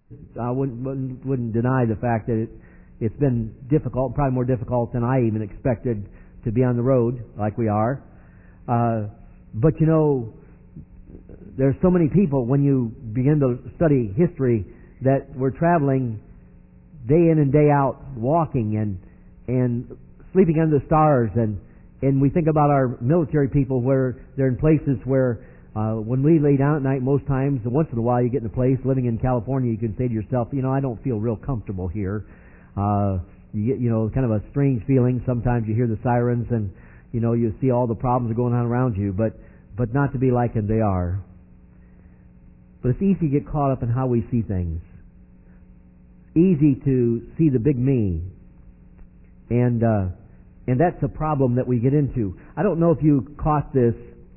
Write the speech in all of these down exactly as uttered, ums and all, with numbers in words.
I wouldn't, wouldn't, wouldn't deny the fact that it, it's been difficult, probably more difficult than I even expected to be on the road like we are. Uh, but you know, there's so many people when you begin to study history that were traveling day in and day out, walking and and sleeping under the stars, and and we think about our military people where they're in places where uh, when we lay down at night, most times, once in a while, you get in a place living in California, you can say to yourself, you know, I don't feel real comfortable here. Uh, you get, you know, kind of a strange feeling. Sometimes you hear the sirens, and you know, you see all the problems that are going on around you, but but not to be likened they are. But it's easy to get caught up in how we see things. Easy to see the big me, and uh, and that's a problem that we get into. I don't know if you caught this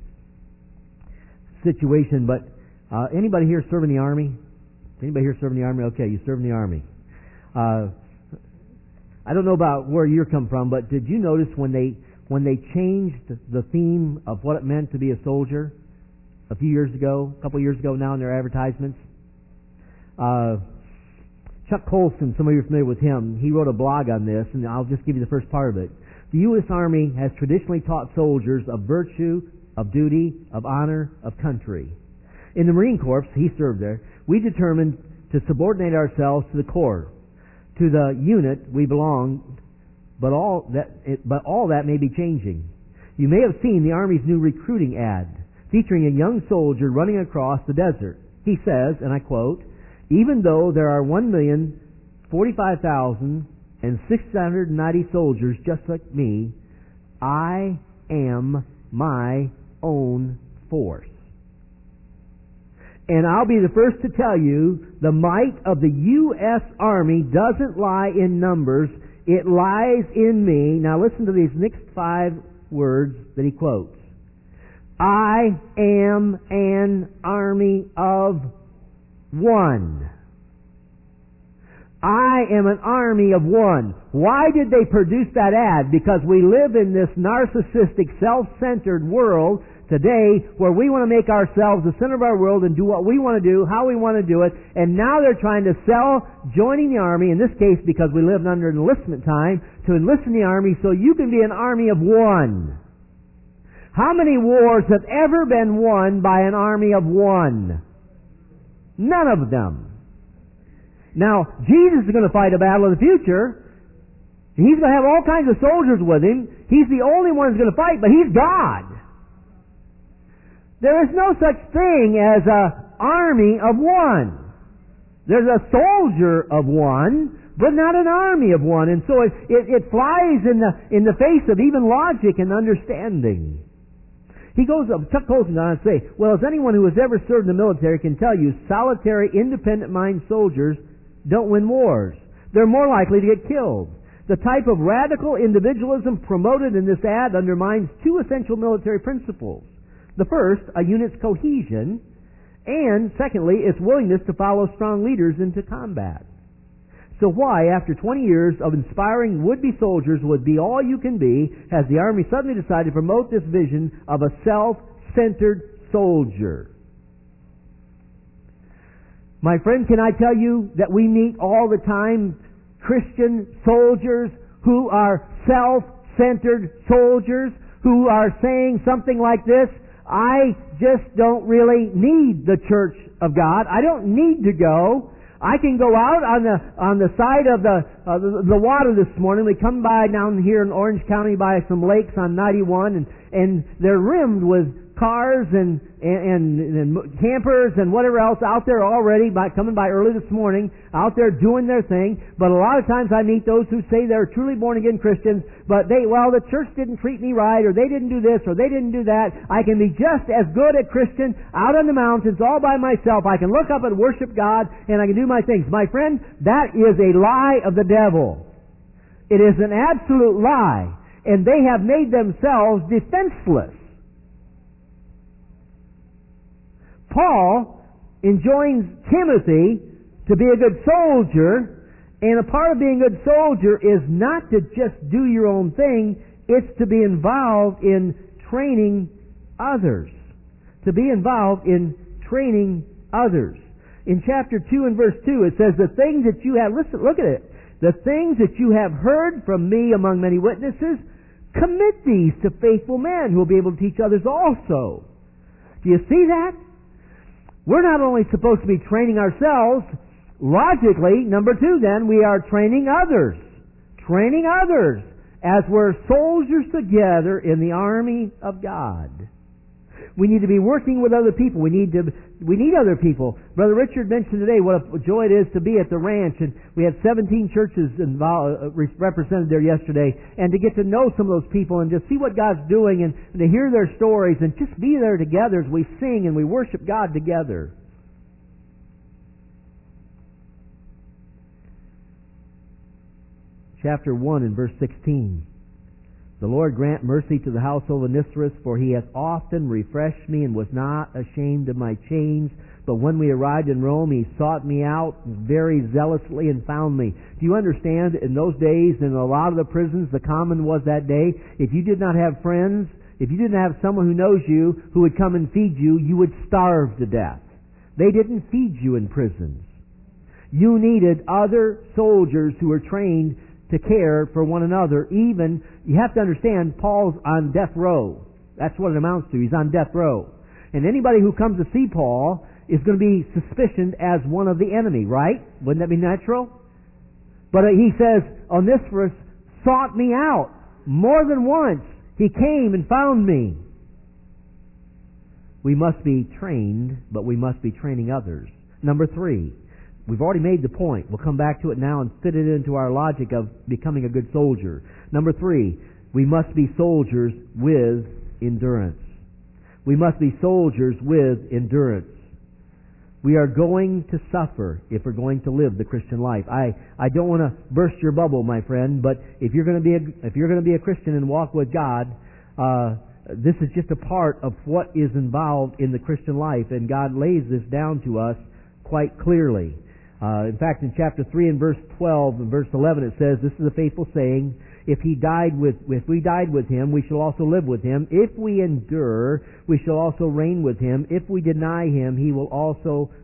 situation, but uh, anybody here serve in the Army? Anybody here serve in the Army? Okay, you serve in the Army. Uh, I don't know about where you're come from, but did you notice when they when they changed the theme of what it meant to be a soldier a few years ago, a couple of years ago now in their advertisements? Uh, Chuck Colson, some of you are familiar with him, he wrote a blog on this, and I'll just give you the first part of it. The U S Army has traditionally taught soldiers of virtue, of duty, of honor, of country. In the Marine Corps, he served there, we determined to subordinate ourselves to the Corps. To the unit we belong, but all that, it, but all that may be changing. You may have seen the Army's new recruiting ad featuring a young soldier running across the desert. He says, and I quote, "Even though there are one million forty-five thousand and six hundred ninety soldiers just like me, I am my own force. And I'll be the first to tell you, the might of the U S Army doesn't lie in numbers, it lies in me." Now listen to these next five words that he quotes. "I am an army of one." I am an army of one. Why did they produce that ad? Because we live in this narcissistic, self-centered world today where we want to make ourselves the center of our world and do what we want to do, how we want to do it, and now they're trying to sell joining the Army, in this case because we live under enlistment time, to enlist in the Army so you can be an army of one. How many wars have ever been won by an army of one? None of them. Now, Jesus is going to fight a battle in the future. He's going to have all kinds of soldiers with him. He's the only one who's going to fight, but He's God. There is no such thing as an army of one. There's a soldier of one, but not an army of one. And so it, it, it flies in the, in the face of even logic and understanding. He goes up, Chuck Colson goes on to say, well, as anyone who has ever served in the military can tell you, solitary, independent-minded soldiers don't win wars. They're more likely to get killed. The type of radical individualism promoted in this ad undermines two essential military principles. The first, a unit's cohesion, and secondly, its willingness to follow strong leaders into combat. So why, after twenty years of inspiring would-be soldiers would be all you can be, has the Army suddenly decided to promote this vision of a self-centered soldier? My friend, can I tell you that we meet all the time Christian soldiers who are self-centered soldiers who are saying something like this, I just don't really need the church of God. I don't need to go. I can go out on the on the side of the, uh, the the water this morning. We come by down here in Orange County by some lakes on ninety-one, and and they're rimmed with cars and and, and campers and whatever else out there already by coming by early this morning, out there doing their thing. But a lot of times I meet those who say they're truly born again Christians, but they well the church didn't treat me right, or they didn't do this, or they didn't do that. I can be just as good a Christian out on the mountains all by myself. I can look up and worship God, and I can do my things. My friend, that is a lie of the devil. It is an absolute lie, and they have made themselves defenseless. Paul enjoins Timothy to be a good soldier, and a part of being a good soldier is not to just do your own thing, it's to be involved in training others. To be involved in training others. In chapter two and verse two, it says, the things that you have, listen, look at it. The things that you have heard from me among many witnesses, commit these to faithful men who will be able to teach others also. Do you see that? We're not only supposed to be training ourselves, logically, number two then, we are training others. Training others as we're soldiers together in the army of God. We need to be working with other people. We need to, we need other people. Brother Richard mentioned today what a joy it is to be at the ranch, and we had seventeen churches involved, represented there yesterday, and to get to know some of those people and just see what God's doing and, and to hear their stories and just be there together as we sing and we worship God together. Chapter one and verse sixteen. The Lord grant mercy to the household of Onesiphorus, for he hath often refreshed me and was not ashamed of my chains. But when we arrived in Rome, he sought me out very zealously and found me. Do you understand? In those days, in a lot of the prisons, the common was that day, if you did not have friends, if you didn't have someone who knows you, who would come and feed you, you would starve to death. They didn't feed you in prisons. You needed other soldiers who were trained to care for one another. Even, you have to understand, Paul's on death row. That's what it amounts to. He's on death row. And anybody who comes to see Paul is going to be suspicioned as one of the enemy, right? Wouldn't that be natural? But he says, Onesiphorus sought me out more than once. He came and found me. We must be trained, but we must be training others. Number three. We've already made the point. We'll come back to it now and fit it into our logic of becoming a good soldier. Number three, we must be soldiers with endurance. We must be soldiers with endurance. We are going to suffer if we're going to live the Christian life. I, I don't want to burst your bubble, my friend, but if you're going to be a, if you're going to be a Christian and walk with God, uh, this is just a part of what is involved in the Christian life, and God lays this down to us quite clearly. Uh, in fact, in chapter three and verse twelve and verse eleven, it says, this is a faithful saying, if he died with, if we died with him, we shall also live with him. If we endure, we shall also reign with him. If we deny him, he will also